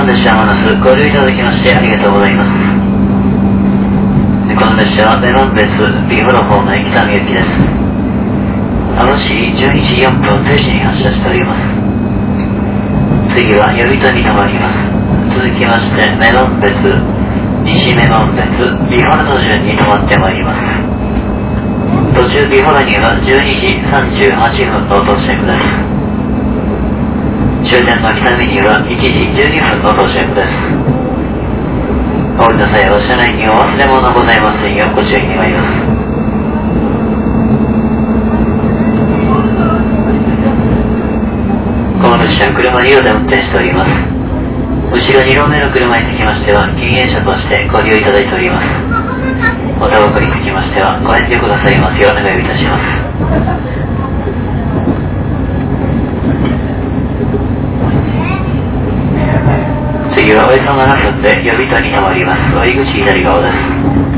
列車マナスご利用いただきましてありがとうございます。この列車はメロン別ビフォロ方面北見行きです。網走12時4分0時に発車しております。次は予備途に停まります。続きましてメロン別西メロン別ビフォルの順に停まってまいります。途中ビフォルには12時38分の到着です。終点の北見には1時12分の到着です。お降りの際は車内にお忘れ物ございませんようご注意願います。この列車は車2両で運転しております。後ろ2両目の車につきましては禁煙車としてご利用いただいております。おタバコにつきましてはご遠慮くださいますようお願いいたします。次はおよそ7分で予備途に停まります。お入り口左側です。